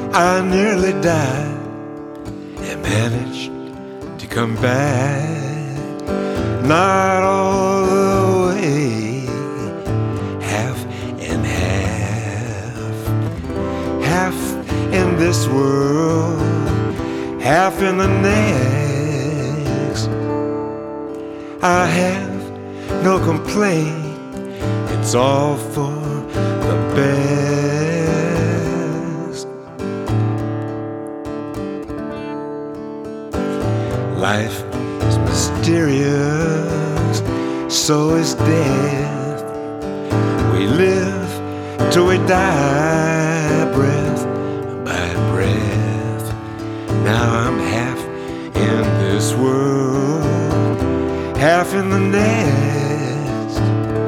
I nearly died and managed to come back. Not all the way, half and half. Half in this world, half in the next. I have no complaint, it's all for the best. Life is mysterious, so is death. We live till we die, breath by breath. Now I'm half in this world, half in the next.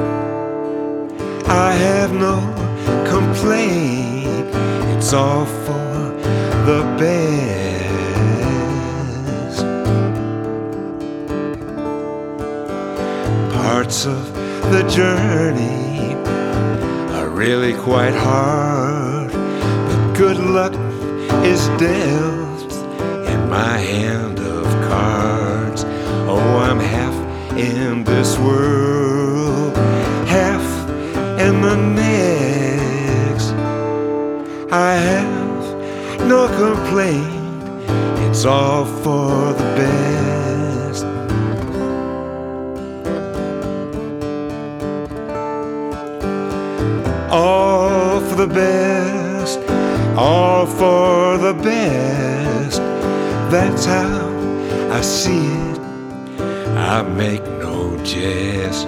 I have no complaint, it's all for the best. Parts of the journey are really quite hard, but good luck is dealt in my hand of cards. Oh, I'm half in this world, half in the next. I have no complaint, it's all for the best. All for the best, all for the best. That's how I see it, I make no jest.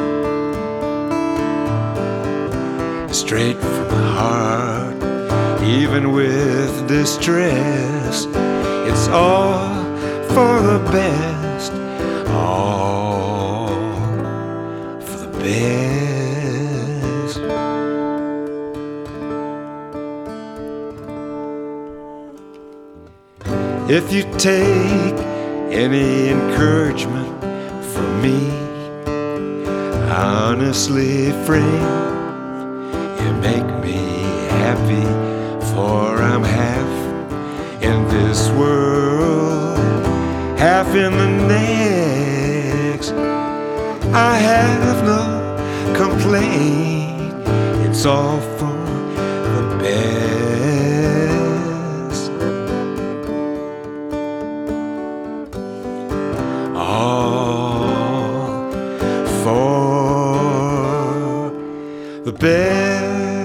Straight from the heart, even with distress. It's all for the best, all for the best. If you take any encouragement from me, honestly, friend, you make me happy, for I'm half in this world, half in the next. I have no complaint, it's all for the best. All for the best.